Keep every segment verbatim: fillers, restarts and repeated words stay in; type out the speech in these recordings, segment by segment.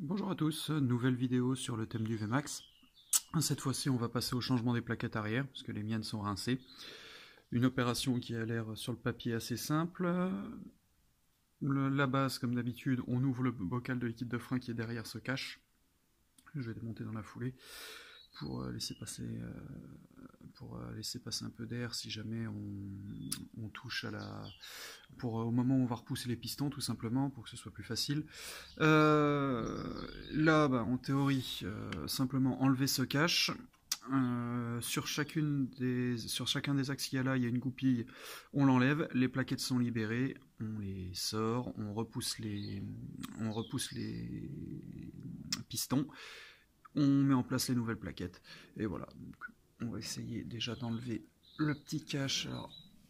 Bonjour à tous, nouvelle vidéo sur le thème du V MAX. Cette fois-ci on va passer au changement des plaquettes arrière, parce que les miennes sont rincées. Une opération qui a l'air sur le papier assez simple. Le, la base, comme d'habitude, on ouvre le bocal de liquide de frein qui est derrière ce cache. Je vais démonter dans la foulée pour laisser passer, euh, pour laisser passer un peu d'air si jamais on, on touche à la... Pour, au moment où on va repousser les pistons, tout simplement, pour que ce soit plus facile. Euh, là, bah, en théorie, euh, simplement enlever ce cache. Euh, sur, chacune des, sur chacun des axes qu'il y a là, il y a une goupille, on l'enlève, les plaquettes sont libérées, on les sort, on repousse les, on repousse les pistons, on met en place les nouvelles plaquettes, et voilà. Donc, on va essayer déjà d'enlever le petit cache. Alors,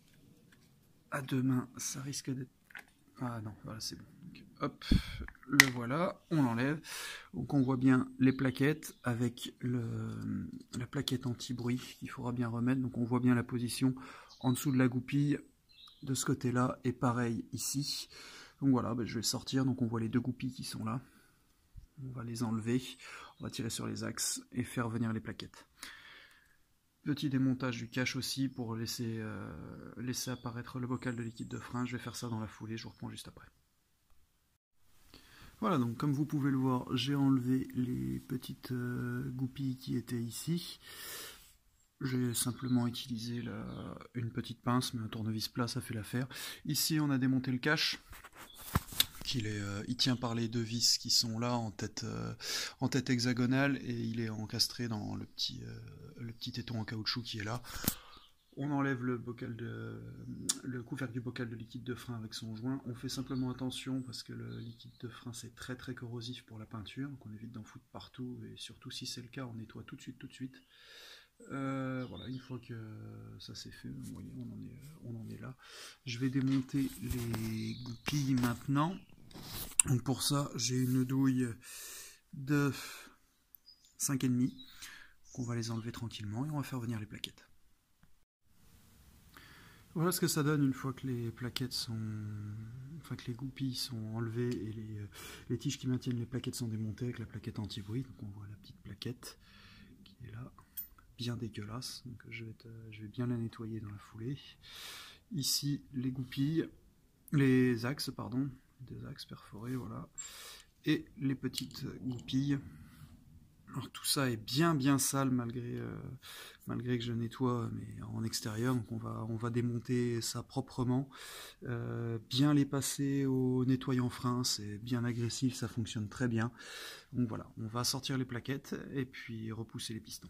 à deux mains, ça risque d'être... Ah non, voilà, c'est bon. Donc, hop, le voilà, on l'enlève. Donc on voit bien les plaquettes avec le, la plaquette anti-bruit qu'il faudra bien remettre. Donc on voit bien la position en dessous de la goupille de ce côté-là, et pareil ici. Donc voilà, ben je vais sortir. Donc on voit les deux goupilles qui sont là. On va les enlever, on va tirer sur les axes et faire venir les plaquettes. Petit démontage du cache aussi pour laisser, euh, laisser apparaître le bocal de liquide de frein. Je vais faire ça dans la foulée, je vous reprends juste après. Voilà, donc comme vous pouvez le voir, j'ai enlevé les petites euh, goupilles qui étaient ici. J'ai simplement utilisé la, une petite pince, mais un tournevis plat, ça fait l'affaire. Ici, on a démonté le cache. Il, est, euh, il tient par les deux vis qui sont là en tête, euh, en tête hexagonale, et il est encastré dans le petit, euh, le petit téton en caoutchouc qui est là. On enlève le, bocal de, le couvercle du bocal de liquide de frein avec son joint. On fait simplement attention parce que le liquide de frein c'est très très corrosif pour la peinture, donc on évite d'en foutre partout, et surtout si c'est le cas on nettoie tout de suite tout de suite. Euh, voilà, une fois que ça c'est fait, vous voyez, on en est, on en est là. Je vais démonter les goupilles maintenant. Donc pour ça, j'ai une douille de cinq virgule cinq. On va les enlever tranquillement et on va faire venir les plaquettes. Voilà ce que ça donne une fois que les plaquettes sont... Enfin que les goupilles sont enlevées et les, les tiges qui maintiennent les plaquettes sont démontées avec la plaquette anti-bruit. Donc on voit la petite plaquette qui est là, bien dégueulasse. Donc je vais, te, je vais bien la nettoyer dans la foulée. Ici, les goupilles, les axes, pardon. Des axes perforés, voilà, et les petites goupilles. Alors tout ça est bien bien sale malgré euh, malgré que je nettoie mais en extérieur, donc on va on va démonter ça proprement, euh, bien les passer au nettoyant frein, c'est bien agressif, ça fonctionne très bien. Donc voilà, on va sortir les plaquettes et puis repousser les pistons.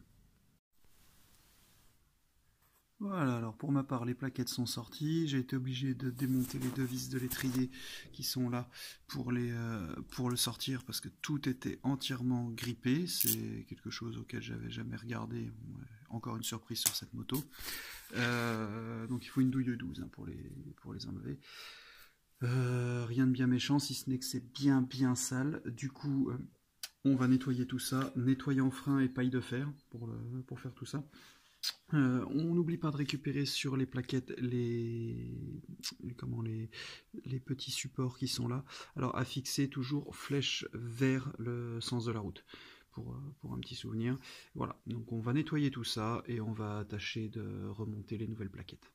Voilà, alors pour ma part, les plaquettes sont sorties. J'ai été obligé de démonter les deux vis de l'étrier qui sont là pour, les, euh, pour le sortir parce que tout était entièrement grippé. C'est quelque chose auquel j'avais jamais regardé. Ouais, encore une surprise sur cette moto. Euh, donc il faut une douille de douze hein, pour, les, pour les enlever. Euh, rien de bien méchant, si ce n'est que c'est bien bien sale. Du coup, euh, on va nettoyer tout ça. Nettoyant frein et paille de fer pour, le, pour faire tout ça. Euh, on n'oublie pas de récupérer sur les plaquettes les, les, comment, les, les petits supports qui sont là. Alors à fixer toujours flèche vers le sens de la route pour, pour un petit souvenir. Voilà, donc on va nettoyer tout ça et on va tâcher de remonter les nouvelles plaquettes.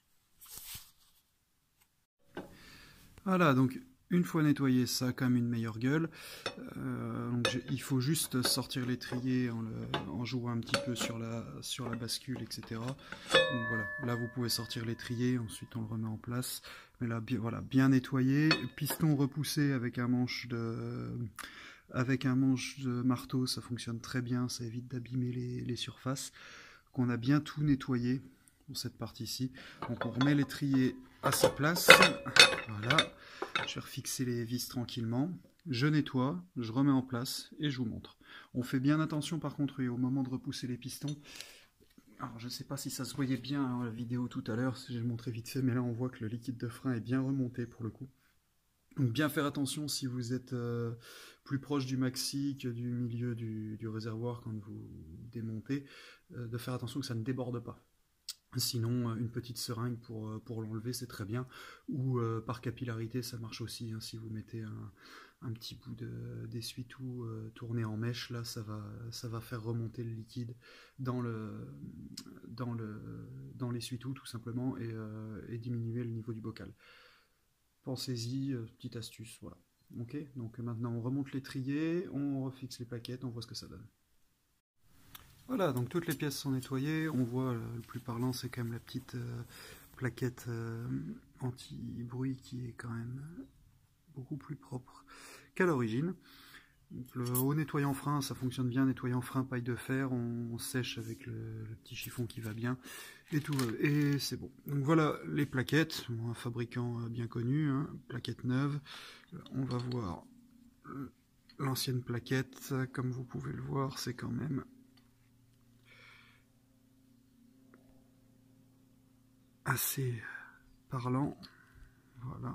Voilà, donc une fois nettoyé, ça a quand même une meilleure gueule. Euh, donc il faut juste sortir l'étrier en, le, en jouant un petit peu sur la, sur la bascule, et cetera. Donc voilà, là vous pouvez sortir l'étrier, ensuite on le remet en place. Mais là, bien, voilà, bien nettoyé. Piston repoussé avec un manche de, avec un manche de marteau, ça fonctionne très bien, ça évite d'abîmer les, les surfaces. Donc on a bien tout nettoyé pour cette partie-ci. Donc on remet l'étrier à sa place. Voilà. Je vais refixer les vis tranquillement, je nettoie, je remets en place et je vous montre. On fait bien attention par contre au moment de repousser les pistons. Alors je ne sais pas si ça se voyait bien dans la vidéo tout à l'heure, j'ai montré vite fait, mais là on voit que le liquide de frein est bien remonté pour le coup. Donc bien faire attention si vous êtes euh, plus proche du maxi que du milieu du, du réservoir quand vous démontez, euh, de faire attention que ça ne déborde pas. Sinon, une petite seringue pour, pour l'enlever, c'est très bien. Ou euh, par capillarité, ça marche aussi. Hein, si vous mettez un, un petit bout d'essuie-tout euh, tourné en mèche, là, ça va, ça va faire remonter le liquide dans le, dans le, dans l'essuie-tout, tout simplement, et, euh, et diminuer le niveau du bocal. Pensez-y, euh, petite astuce, voilà. Ok, donc maintenant on remonte l'étrier, on refixe les plaquettes, on voit ce que ça donne. Voilà, donc toutes les pièces sont nettoyées, on voit, euh, le plus parlant c'est quand même la petite euh, plaquette euh, anti-bruit qui est quand même beaucoup plus propre qu'à l'origine. Au nettoyant frein, ça fonctionne bien, nettoyant frein, paille de fer, on, on sèche avec le, le petit chiffon qui va bien, et tout, et c'est bon. Donc voilà les plaquettes, un fabricant bien connu, hein, plaquette neuve. On va voir l'ancienne plaquette, comme vous pouvez le voir, c'est quand même assez parlant. Voilà.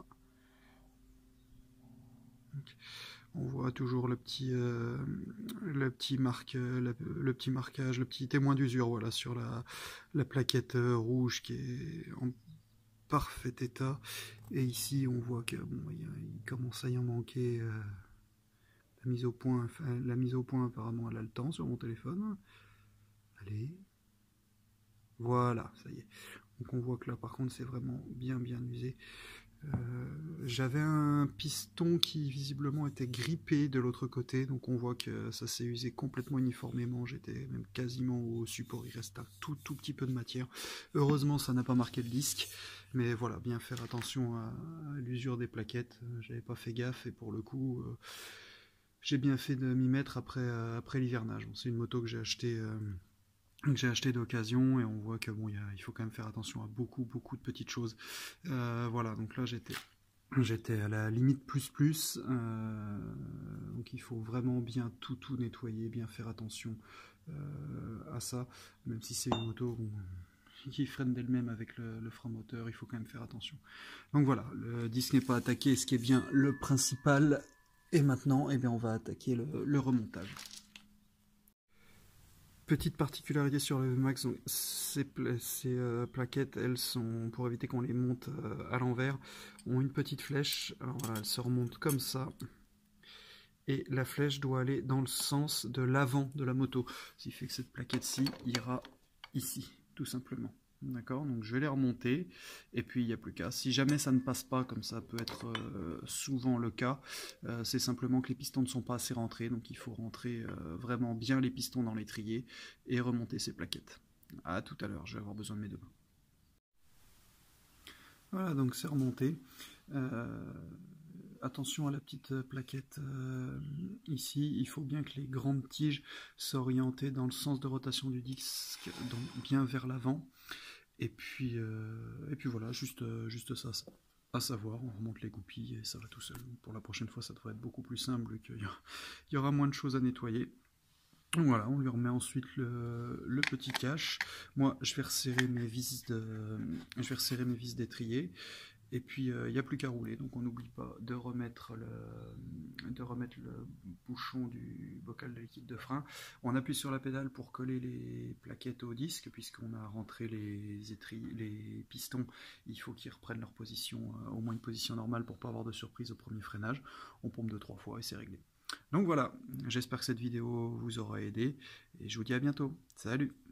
Donc, on voit toujours le petit, euh, le petit marque, le, le petit marquage, le petit témoin d'usure, voilà, sur la, la plaquette rouge qui est en parfait état. Et ici, on voit que bon, il, il commence à y en manquer. Euh, la mise au point, enfin, la mise au point, apparemment, elle a le temps sur mon téléphone. Allez. Voilà, ça y est. Donc on voit que là, par contre, c'est vraiment bien, bien usé. Euh, J'avais un piston qui visiblement était grippé de l'autre côté, donc on voit que ça s'est usé complètement uniformément. J'étais même quasiment au support, il reste un tout tout petit peu de matière. Heureusement ça n'a pas marqué le disque, mais voilà, bien faire attention à, à l'usure des plaquettes. J'avais pas fait gaffe et pour le coup euh, j'ai bien fait de m'y mettre après, euh, après l'hivernage. Bon, c'est une moto que j'ai achetée euh, que j'ai acheté d'occasion et on voit que bon, y a, il faut quand même faire attention à beaucoup beaucoup de petites choses. Euh, voilà, donc là j'étais j'étais à la limite plus plus, euh, donc il faut vraiment bien tout tout nettoyer, bien faire attention euh, à ça, même si c'est une moto bon, qui freine d'elle-même avec le, le frein moteur, il faut quand même faire attention. Donc voilà, le disque n'est pas attaqué, ce qui est bien le principal. Et maintenant, eh bien, on va attaquer le, le remontage. Petite particularité sur le V MAX, ces, ces euh, plaquettes, elles sont, pour éviter qu'on les monte euh, à l'envers, ont une petite flèche. Alors voilà, elles se remontent comme ça. Et la flèche doit aller dans le sens de l'avant de la moto. Ce qui fait que cette plaquette-ci ira ici, tout simplement. D'accord, donc je vais les remonter, et puis il n'y a plus qu'à. Si jamais ça ne passe pas, comme ça peut être euh, souvent le cas, euh, c'est simplement que les pistons ne sont pas assez rentrés, donc il faut rentrer euh, vraiment bien les pistons dans l'étrier et remonter ces plaquettes. À tout à l'heure, je vais avoir besoin de mes deux mains. Voilà, donc c'est remonté. Euh, attention à la petite plaquette euh, ici, il faut bien que les grandes tiges soient orientées dans le sens de rotation du disque, donc bien vers l'avant. Et puis, euh, et puis voilà, juste, euh, juste ça, ça, à savoir, on remonte les goupilles et ça va tout seul. Pour la prochaine fois, ça devrait être beaucoup plus simple, qu'il y, y aura moins de choses à nettoyer. Donc voilà, on lui remet ensuite le, le petit cache. Moi, je vais resserrer mes vis de, je vais resserrer mes vis d'étrier. Et puis, il euh, n'y a plus qu'à rouler, donc on n'oublie pas de remettre, le, de remettre le bouchon du bocal de liquide de frein. On appuie sur la pédale pour coller les plaquettes au disque, puisqu'on a rentré les, étriers, les pistons. Il faut qu'ils reprennent leur position, euh, au moins une position normale pour ne pas avoir de surprise au premier freinage. On pompe deux trois fois et c'est réglé. Donc voilà, j'espère que cette vidéo vous aura aidé, et je vous dis à bientôt. Salut!